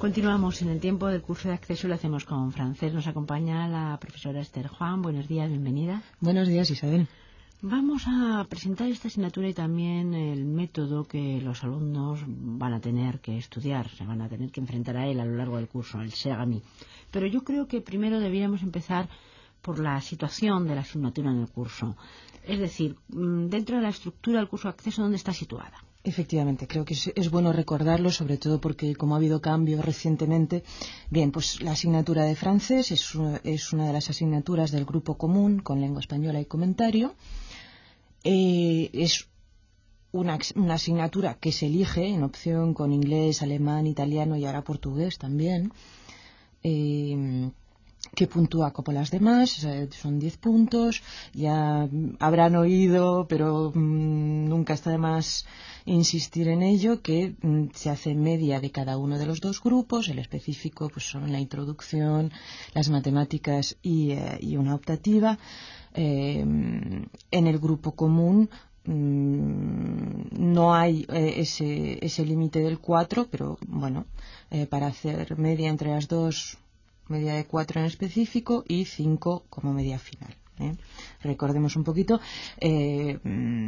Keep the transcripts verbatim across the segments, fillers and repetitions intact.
Continuamos en el tiempo del curso de acceso y lo hacemos con francés. Nos acompaña la profesora Esther Juan. Buenos días, bienvenida. Buenos días, Isabel. Vamos a presentar esta asignatura y también el método que los alumnos van a tener que estudiar, se van a tener que enfrentar a él a lo largo del curso, el Segami. Pero yo creo que primero deberíamos empezar por la situación de la asignatura en el curso. Es decir, dentro de la estructura del curso de acceso, ¿dónde está situada? Efectivamente, creo que es, es bueno recordarlo, sobre todo porque como ha habido cambios recientemente, bien, pues la asignatura de francés es, es una de las asignaturas del grupo común con lengua española y comentario. Eh, es una, una asignatura que se elige en opción con inglés, alemán, italiano y ahora portugués también, eh, que puntúa como las demás, eh, son diez puntos. Ya habrán oído, pero mmm, nunca está de más insistir en ello, que mmm, se hace media de cada uno de los dos grupos. El específico pues son la introducción, las matemáticas y, eh, y una optativa. Eh, en el grupo común mmm, no hay eh, ese, ese límite del cuatro, pero bueno, eh, para hacer media entre las dos, media de cuatro en específico y cinco como media final. ¿eh? Recordemos un poquito, eh,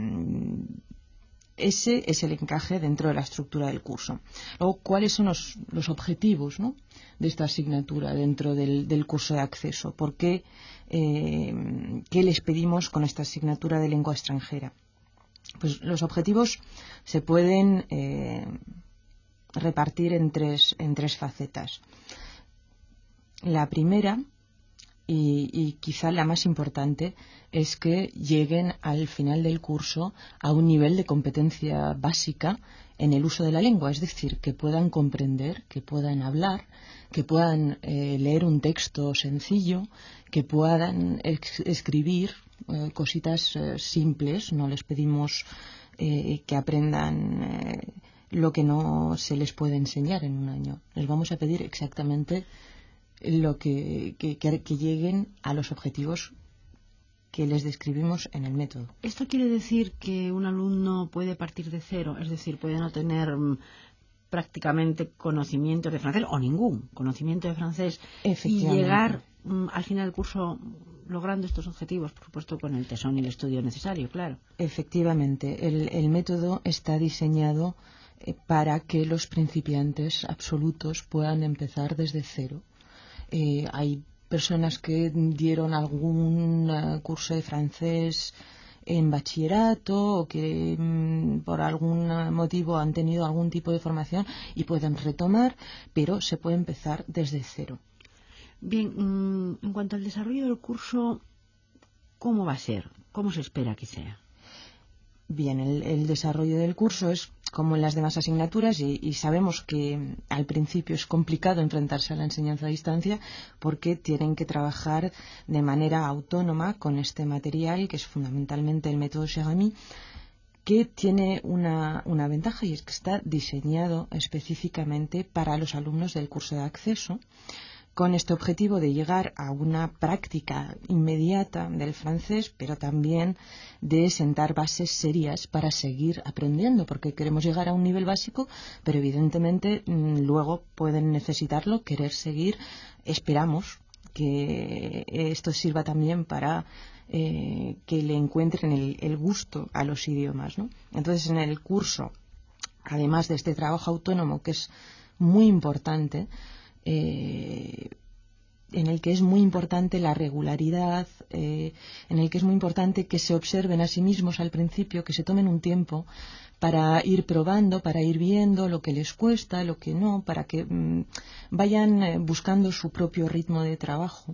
ese es el encaje dentro de la estructura del curso. Luego, ¿cuáles son los, los objetivos, ¿no?, de esta asignatura dentro del, del curso de acceso? ¿Por qué, eh, qué les pedimos con esta asignatura de lengua extranjera? Pues los objetivos se pueden eh, repartir en tres, en tres facetas. La primera, y, y quizá la más importante, es que lleguen al final del curso a un nivel de competencia básica en el uso de la lengua, es decir, que puedan comprender, que puedan hablar, que puedan eh, leer un texto sencillo, que puedan ex- escribir eh, cositas eh, simples. No les pedimos eh, que aprendan eh, lo que no se les puede enseñar en un año. Les vamos a pedir exactamente lo que, que, que, que lleguen a los objetivos que les describimos en el método. ¿Esto quiere decir que un alumno puede partir de cero? Es decir, puede no tener mm, prácticamente conocimiento de francés o ningún conocimiento de francés y llegar mm, al final del curso logrando estos objetivos, por supuesto con el tesón y el estudio necesario, claro. Efectivamente, el, el método está diseñado eh, para que los principiantes absolutos puedan empezar desde cero. Eh, hay personas que dieron algún uh, curso de francés en bachillerato o que mm, por algún motivo han tenido algún tipo de formación y pueden retomar, pero se puede empezar desde cero. Bien, mmm, en cuanto al desarrollo del curso, ¿cómo va a ser? ¿Cómo se espera que sea? Bien, el, el desarrollo del curso es como en las demás asignaturas y, y sabemos que al principio es complicado enfrentarse a la enseñanza a distancia porque tienen que trabajar de manera autónoma con este material que es fundamentalmente el método Segami, que tiene una, una ventaja y es que está diseñado específicamente para los alumnos del curso de acceso, con este objetivo de llegar a una práctica inmediata del francés, pero también de sentar bases serias para seguir aprendiendo, porque queremos llegar a un nivel básico, pero evidentemente mmm, luego pueden necesitarlo, querer seguir. Esperamos que esto sirva también para eh, que le encuentren el, el gusto a los idiomas, ¿no? Entonces, en el curso, además de este trabajo autónomo que es muy importante, Eh, en el que es muy importante la regularidad, eh, en el que es muy importante que se observen a sí mismos al principio, que se tomen un tiempo para ir probando, para ir viendo lo que les cuesta, lo que no, para que mmm, vayan eh, buscando su propio ritmo de trabajo.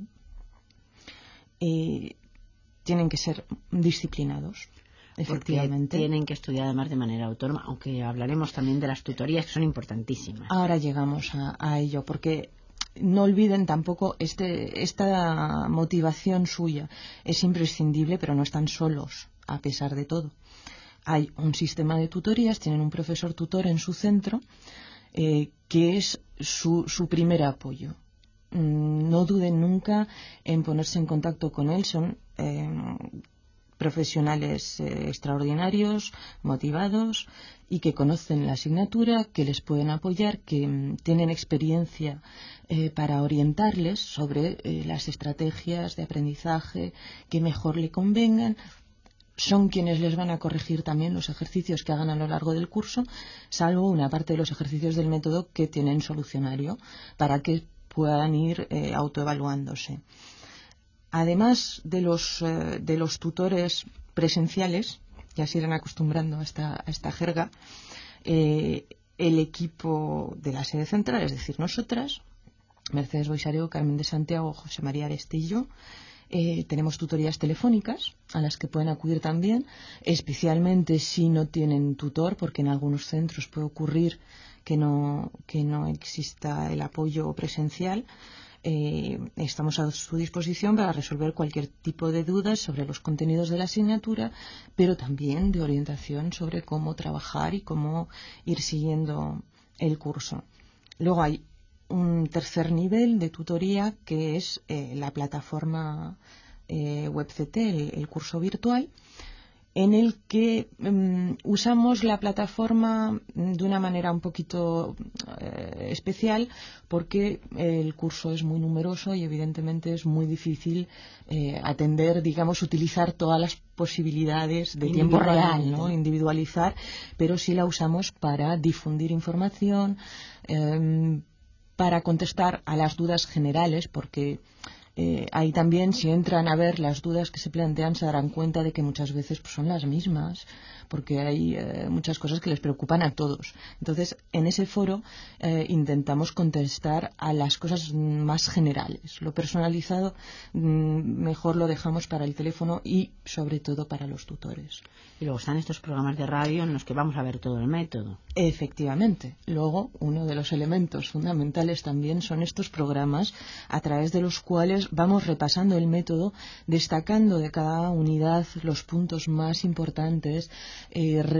Eh, tienen que ser disciplinados. Efectivamente. Porque tienen que estudiar además de manera autónoma, aunque hablaremos también de las tutorías que son importantísimas. Ahora llegamos a, a ello, porque no olviden tampoco este, esta motivación suya. Es imprescindible, pero no están solos, a pesar de todo. Hay un sistema de tutorías, tienen un profesor tutor en su centro, eh, que es su, su primer apoyo. No duden nunca en ponerse en contacto con él. Son... Eh, profesionales eh, extraordinarios, motivados y que conocen la asignatura, que les pueden apoyar, que mm, tienen experiencia eh, para orientarles sobre eh, las estrategias de aprendizaje que mejor le convengan. Son quienes les van a corregir también los ejercicios que hagan a lo largo del curso, salvo una parte de los ejercicios del método que tienen solucionario, para que puedan ir eh, autoevaluándose. Además de los, eh, de los tutores presenciales, ya se irán acostumbrando a esta, a esta jerga, eh, el equipo de la sede central, es decir, nosotras, Mercedes Boixareu, Carmen de Santiago, José María Arestillo, eh, tenemos tutorías telefónicas a las que pueden acudir también, especialmente si no tienen tutor, porque en algunos centros puede ocurrir que no, que no exista el apoyo presencial. Eh, estamos a su disposición para resolver cualquier tipo de dudas sobre los contenidos de la asignatura, pero también de orientación sobre cómo trabajar y cómo ir siguiendo el curso. Luego hay un tercer nivel de tutoría que es eh, la plataforma eh, WebCT, el, el curso virtual, en el que um, usamos la plataforma de una manera un poquito eh, especial, porque el curso es muy numeroso y evidentemente es muy difícil eh, atender, digamos, utilizar todas las posibilidades de tiempo real, ¿no? Individualizar, pero sí la usamos para difundir información, eh, para contestar a las dudas generales, porque Eh, ahí también, si entran a ver las dudas que se plantean, se darán cuenta de que muchas veces pues, son las mismas, porque hay eh, muchas cosas que les preocupan a todos. Entonces, en ese foro eh, intentamos contestar a las cosas más generales. Lo personalizado mmm, mejor lo dejamos para el teléfono y, sobre todo, para los tutores. Y luego están estos programas de radio en los que vamos a ver todo el método. Efectivamente. Luego, uno de los elementos fundamentales también son estos programas a través de los cuales vamos repasando el método, destacando de cada unidad los puntos más importantes, eh, re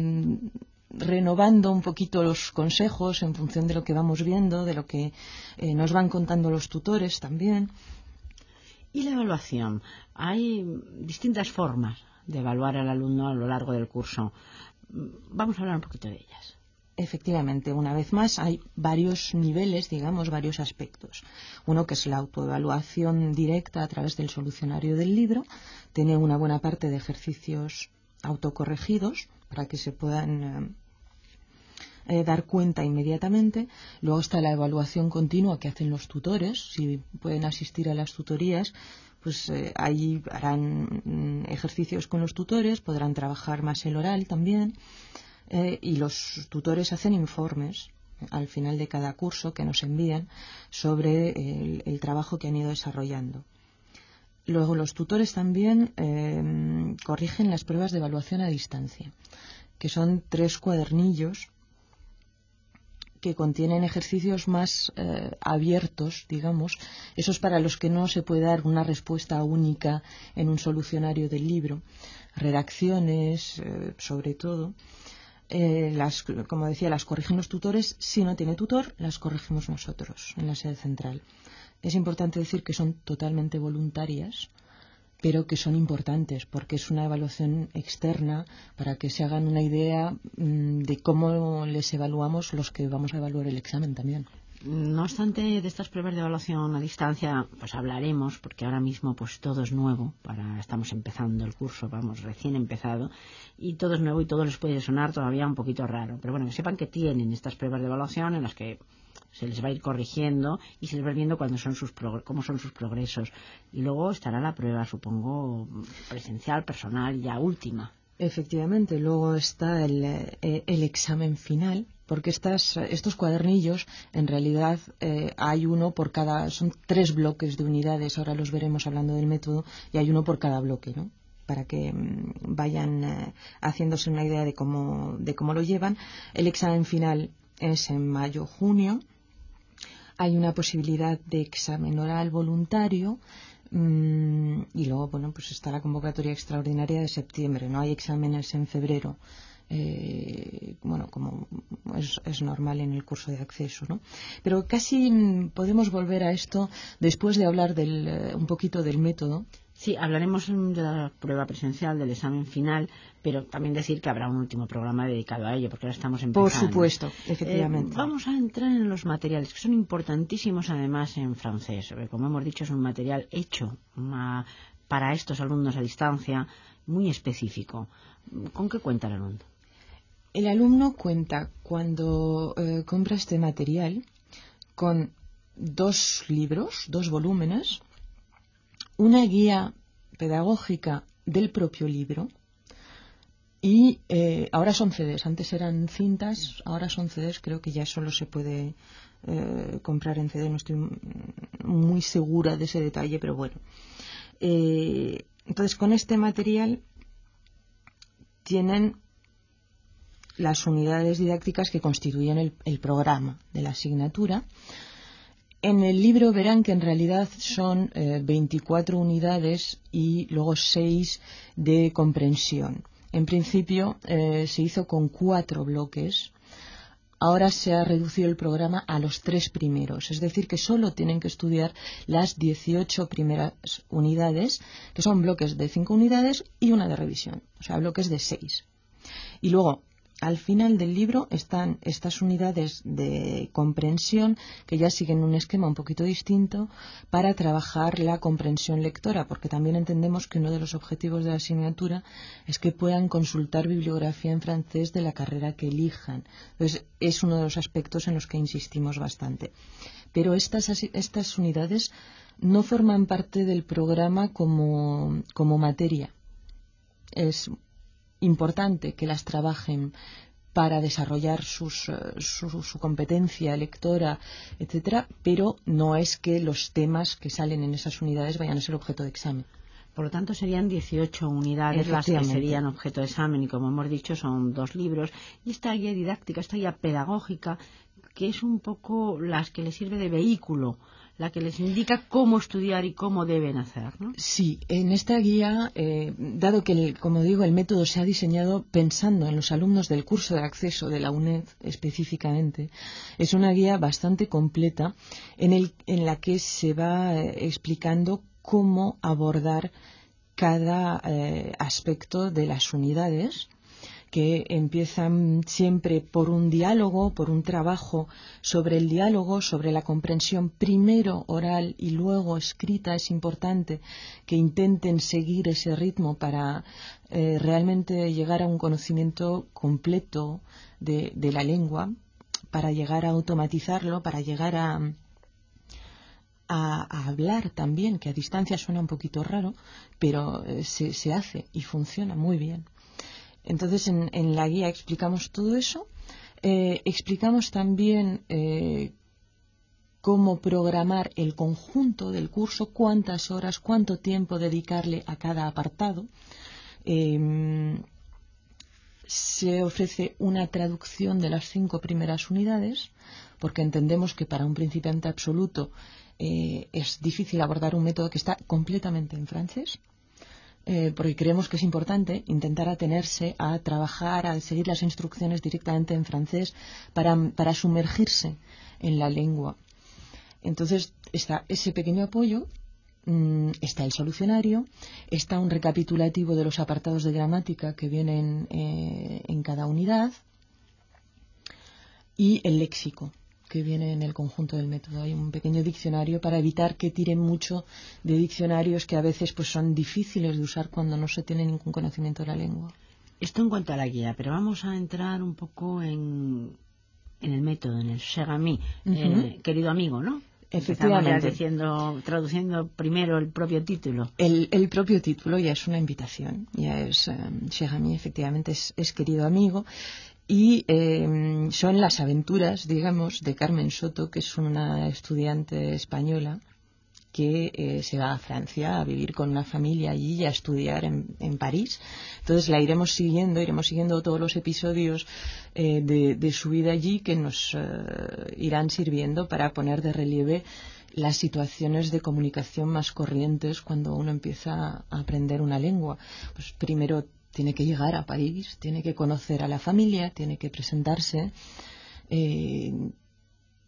renovando un poquito los consejos en función de lo que vamos viendo, de lo que eh, nos van contando los tutores también. Y la evaluación. Hay distintas formas de evaluar al alumno a lo largo del curso. Vamos a hablar un poquito de ellas. Efectivamente, una vez más, hay varios niveles, digamos, varios aspectos. Uno que es la autoevaluación directa a través del solucionario del libro. Tiene una buena parte de ejercicios autocorregidos para que se puedan eh, eh, dar cuenta inmediatamente. Luego está la evaluación continua que hacen los tutores. Si pueden asistir a las tutorías, pues eh, ahí harán mm, ejercicios con los tutores, podrán trabajar más el oral también. Eh, y los tutores hacen informes al final de cada curso que nos envían sobre el, el trabajo que han ido desarrollando. Luego los tutores también eh, corrigen las pruebas de evaluación a distancia, que son tres cuadernillos que contienen ejercicios más eh, abiertos, digamos, esos para los que no se puede dar una respuesta única en un solucionario del libro, redacciones, eh, sobre todo. Eh, las, como decía, las corrigen los tutores. Si no tiene tutor, las corregimos nosotros en la sede central. Es importante decir que son totalmente voluntarias, pero que son importantes porque es una evaluación externa para que se hagan una idea mmm, de cómo les evaluamos los que vamos a evaluar el examen también. No obstante, de estas pruebas de evaluación a distancia, pues hablaremos, porque ahora mismo pues todo es nuevo, para, estamos empezando el curso, vamos, recién empezado, y todo es nuevo y todo les puede sonar todavía un poquito raro. Pero bueno, que sepan que tienen estas pruebas de evaluación en las que se les va a ir corrigiendo y se les va viendo cuándo son sus cómo son sus progresos. Y luego estará la prueba, supongo, presencial, personal, ya última. Efectivamente, luego está el, el examen final, porque estas, estos cuadernillos, en realidad eh, hay uno por cada, son tres bloques de unidades, ahora los veremos hablando del método, y hay uno por cada bloque, ¿no? Para que mmm, vayan eh, haciéndose una idea de cómo, de cómo lo llevan. El examen final es en mayo-junio. Hay una posibilidad de examen oral voluntario. Mm, y luego, bueno, pues está la convocatoria extraordinaria de septiembre. No hay exámenes en febrero, eh, bueno, como es, es normal en el curso de acceso, ¿no? Pero casi mm, podemos volver a esto después de hablar del, uh, un poquito del método. Sí, hablaremos de la prueba presencial, del examen final, pero también decir que habrá un último programa dedicado a ello, porque ahora estamos empezando. Por supuesto, efectivamente. Eh, vamos a entrar en los materiales, que son importantísimos además en francés. Como hemos dicho, es un material hecho uma, para estos alumnos a distancia, muy específico. ¿Con qué cuenta el alumno? El alumno cuenta, cuando eh, compra este material, con dos libros, dos volúmenes, una guía pedagógica del propio libro y eh, ahora son C Ds, antes eran cintas, ahora son C Ds, creo que ya solo se puede eh, comprar en C D, no estoy muy segura de ese detalle, pero bueno. Eh, entonces, con este material tienen las unidades didácticas que constituyen el, el programa de la asignatura. En el libro verán que en realidad son eh, veinticuatro unidades y luego seis de comprensión. En principio eh, se hizo con cuatro bloques. Ahora se ha reducido el programa a los tres primeros, es decir, que solo tienen que estudiar las dieciocho primeras unidades, que son bloques de cinco unidades y una de revisión, o sea, bloques de seis. Y luego, al final del libro están estas unidades de comprensión que ya siguen un esquema un poquito distinto para trabajar la comprensión lectora, porque también entendemos que uno de los objetivos de la asignatura es que puedan consultar bibliografía en francés de la carrera que elijan. Entonces, es uno de los aspectos en los que insistimos bastante. Pero estas, estas unidades no forman parte del programa como, como materia. Es importante que las trabajen para desarrollar sus, su, su competencia lectora, etcétera, pero no es que los temas que salen en esas unidades vayan a ser objeto de examen. Por lo tanto, serían dieciocho unidades las que serían objeto de examen y, como hemos dicho, son dos libros. Y esta guía didáctica, esta guía pedagógica, que es un poco las que les sirve de vehículo, la que les indica cómo estudiar y cómo deben hacer, ¿no? Sí, en esta guía, eh, dado que, el, como digo, el método se ha diseñado pensando en los alumnos del curso de acceso de la UNED específicamente, es una guía bastante completa en, el, en la que se va eh, explicando cómo abordar cada eh, aspecto de las unidades, que empiezan siempre por un diálogo, por un trabajo sobre el diálogo, sobre la comprensión primero oral y luego escrita. Es importante que intenten seguir ese ritmo para eh, realmente llegar a un conocimiento completo de, de la lengua, para llegar a automatizarlo, para llegar a, a, a hablar también, que a distancia suena un poquito raro, pero eh, se, se hace y funciona muy bien. Entonces, en, en la guía explicamos todo eso. Eh, explicamos también eh, cómo programar el conjunto del curso, cuántas horas, cuánto tiempo dedicarle a cada apartado. Eh, se ofrece una traducción de las cinco primeras unidades, porque entendemos que para un principiante absoluto eh, es difícil abordar un método que está completamente en francés. Eh, porque creemos que es importante intentar atenerse a trabajar, a seguir las instrucciones directamente en francés para, para sumergirse en la lengua. Entonces está ese pequeño apoyo, mmm, está el solucionario, está un recapitulativo de los apartados de gramática que vienen eh, en cada unidad y el léxico que viene en el conjunto del método. Hay un pequeño diccionario para evitar que tiren mucho de diccionarios que a veces pues son difíciles de usar cuando no se tiene ningún conocimiento de la lengua. Esto en cuanto a la guía, pero vamos a entrar un poco en, en el método, en el cher ami, uh-huh. eh, querido amigo, ¿no? Efectivamente. Diciendo, traduciendo primero el propio título. El, el propio título ya es una invitación, ya es um, cher ami, efectivamente es, es querido amigo. Y eh, son las aventuras, digamos, de Carmen Soto, que es una estudiante española que eh, se va a Francia a vivir con una familia allí y a estudiar en, en París. Entonces la iremos siguiendo, iremos siguiendo todos los episodios eh, de, de su vida allí que nos eh, irán sirviendo para poner de relieve las situaciones de comunicación más corrientes cuando uno empieza a aprender una lengua. Pues primero tiene que llegar a París, tiene que conocer a la familia, tiene que presentarse, eh,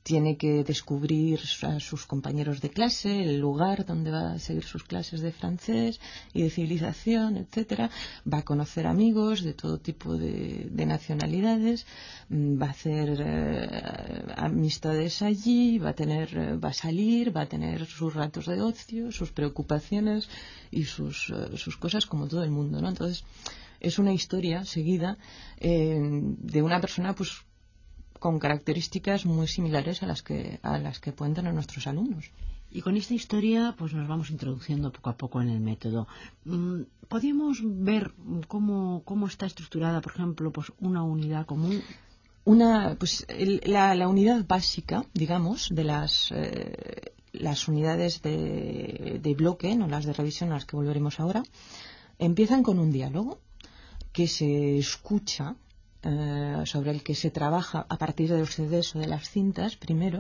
tiene que descubrir a sus compañeros de clase, el lugar donde va a seguir sus clases de francés y de civilización, etcétera. Va a conocer amigos de todo tipo de, de nacionalidades, va a hacer eh, amistades allí, va a tener, va a salir, va a tener sus ratos de ocio, sus preocupaciones y sus, eh, sus cosas como todo el mundo, ¿no? Entonces, es una historia seguida eh, de una persona, pues, con características muy similares a las que a las que pueden tener nuestros alumnos. Y con esta historia pues nos vamos introduciendo poco a poco en el método. ¿Podríamos ver cómo, cómo está estructurada, por ejemplo, pues una unidad común? Una, pues el, la, la unidad básica, digamos, de las eh, las unidades de, de bloque, no las de revisión a las que volveremos ahora, empiezan con un diálogo que se escucha, Eh, sobre el que se trabaja a partir de los C Ds o de las cintas primero.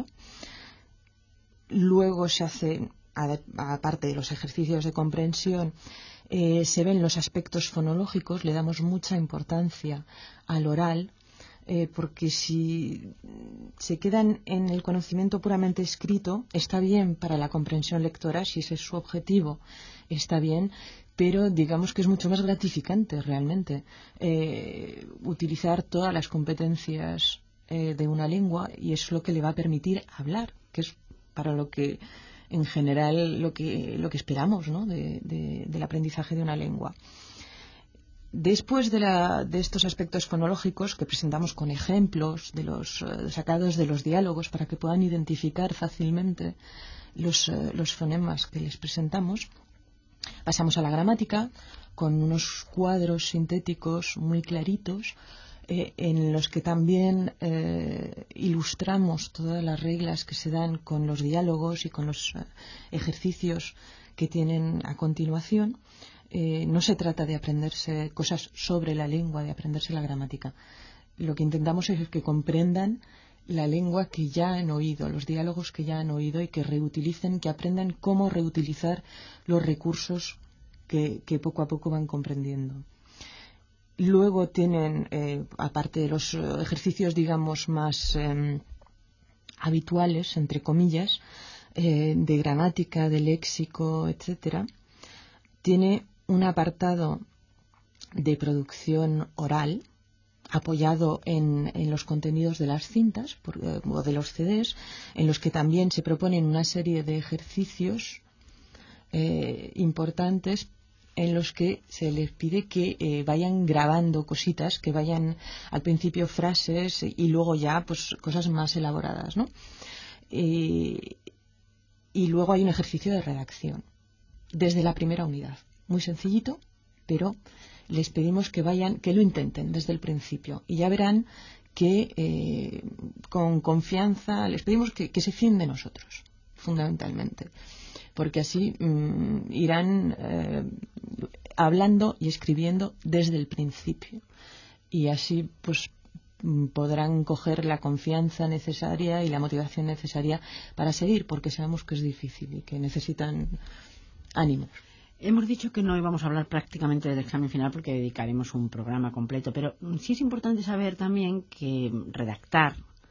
Luego se hace, aparte de los ejercicios de comprensión, eh, se ven los aspectos fonológicos. Le damos mucha importancia al oral, eh, porque si se quedan en el conocimiento puramente escrito, está bien para la comprensión lectora, si ese es su objetivo, está bien, pero digamos que es mucho más gratificante realmente eh, utilizar todas las competencias eh, de una lengua, y es lo que le va a permitir hablar, que es para lo que en general lo que, lo que esperamos, ¿no? de, de, del aprendizaje de una lengua. Después de, la, de estos aspectos fonológicos que presentamos con ejemplos de los uh, sacados de los diálogos para que puedan identificar fácilmente los, uh, los fonemas que les presentamos, pasamos a la gramática con unos cuadros sintéticos muy claritos eh, en los que también eh, ilustramos todas las reglas que se dan con los diálogos y con los uh, ejercicios que tienen a continuación. Eh, no se trata de aprenderse cosas sobre la lengua, de aprenderse la gramática. Lo que intentamos es que comprendan la lengua que ya han oído, los diálogos que ya han oído, y que reutilicen, que aprendan cómo reutilizar los recursos que, que poco a poco van comprendiendo. Luego tienen, eh, aparte de los ejercicios, digamos, más eh, habituales, entre comillas, eh, de gramática, de léxico, etcétera, tiene un apartado de producción oral apoyado en, en los contenidos de las cintas por, eh, o de los C Ds, en los que también se proponen una serie de ejercicios eh, importantes en los que se les pide que eh, vayan grabando cositas, que vayan al principio frases y luego ya pues cosas más elaboradas, ¿no? Eh, y luego hay un ejercicio de redacción desde la primera unidad. Muy sencillito, pero les pedimos que vayan, que lo intenten desde el principio, y ya verán que eh, con confianza les pedimos que, que se fíen de nosotros, fundamentalmente, porque así mmm, irán eh, hablando y escribiendo desde el principio, y así pues podrán coger la confianza necesaria y la motivación necesaria para seguir, porque sabemos que es difícil y que necesitan ánimos. Hemos dicho que no íbamos a hablar prácticamente del examen final porque dedicaremos un programa completo, pero sí es importante saber también que redactar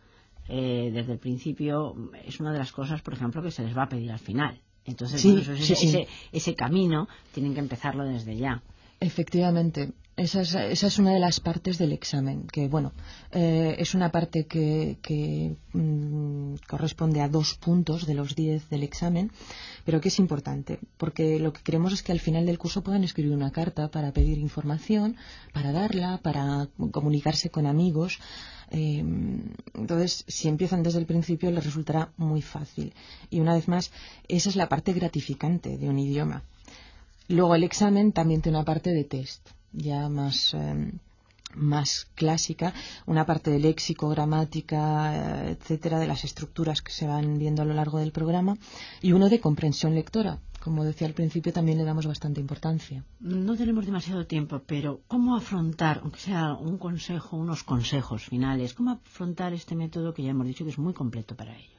eh, desde el principio es una de las cosas, por ejemplo, que se les va a pedir al final. Entonces, sí, bueno, eso, sí, ese, sí. Ese, ese camino tienen que empezarlo desde ya. Efectivamente, esa es, esa es una de las partes del examen, que bueno, eh, es una parte que, que mm, corresponde a dos puntos de los diez del examen, pero que es importante, porque lo que queremos es que al final del curso puedan escribir una carta para pedir información, para darla, para comunicarse con amigos. Eh, entonces, si empiezan desde el principio, les resultará muy fácil. Y una vez más, esa es la parte gratificante de un idioma. Luego el examen también tiene una parte de test, ya más, eh, más clásica, una parte de léxico, gramática, eh, etcétera, de las estructuras que se van viendo a lo largo del programa, y uno de comprensión lectora. Como decía al principio, también le damos bastante importancia. No tenemos demasiado tiempo, pero ¿cómo afrontar, aunque sea un consejo, unos consejos finales, cómo afrontar este método que ya hemos dicho que es muy completo para ellos?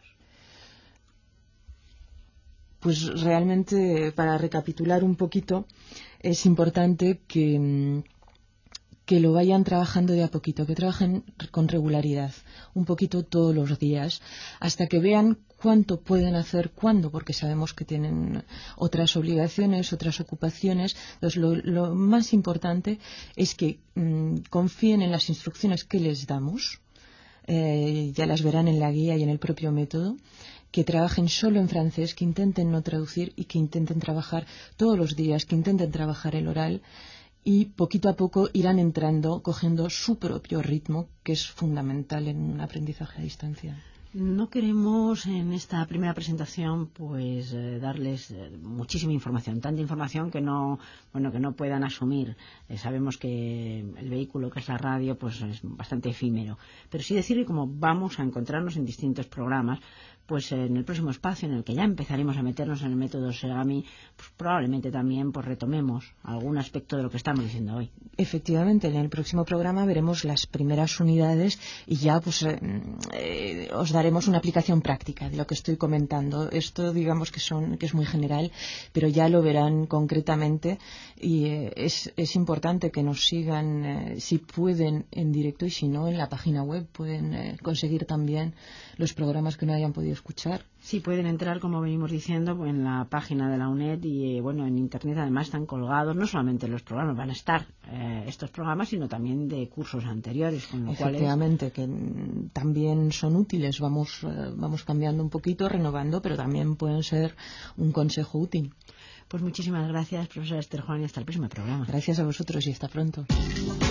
Pues realmente, para recapitular un poquito, es importante que, que lo vayan trabajando de a poquito, que trabajen con regularidad, un poquito todos los días, hasta que vean cuánto pueden hacer, cuándo, porque sabemos que tienen otras obligaciones, otras ocupaciones. Entonces, lo, lo más importante es que mmm, confíen en las instrucciones que les damos, eh, ya las verán en la guía y en el propio método, que trabajen solo en francés, que intenten no traducir y que intenten trabajar todos los días, que intenten trabajar el oral, y poquito a poco irán entrando, cogiendo su propio ritmo, que es fundamental en un aprendizaje a distancia. No queremos en esta primera presentación pues eh, darles eh, muchísima información, tanta información que no bueno que no puedan asumir. Eh, sabemos que el vehículo que es la radio pues es bastante efímero, pero sí decir que como vamos a encontrarnos en distintos programas, pues en el próximo espacio en el que ya empezaremos a meternos en el método Segami, pues probablemente también pues retomemos algún aspecto de lo que estamos diciendo hoy. Efectivamente, en el próximo programa veremos las primeras unidades y ya pues eh, eh, os daremos una aplicación práctica de lo que estoy comentando. Esto digamos que son que es muy general, pero ya lo verán concretamente y eh, es, es importante que nos sigan eh, si pueden en directo y si no en la página web pueden eh, conseguir también los programas que no hayan podido escuchar. Sí, pueden entrar, como venimos diciendo, en la página de la UNED y, eh, bueno, en Internet además están colgados, no solamente los programas, van a estar eh, estos programas, sino también de cursos anteriores. Con lo Efectivamente, cual es... que también son útiles, vamos, eh, vamos cambiando un poquito, renovando, pero también pueden ser un consejo útil. Pues muchísimas gracias, profesora Esther Juan, y hasta el próximo programa. Gracias a vosotros y hasta pronto.